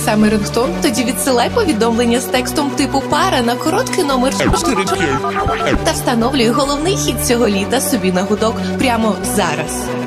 саме рингтон? Тоді відсилай повідомлення з текстом типу «пара» на короткий номер 45 та встановлюй головний хіт цього літа собі на гудок прямо зараз.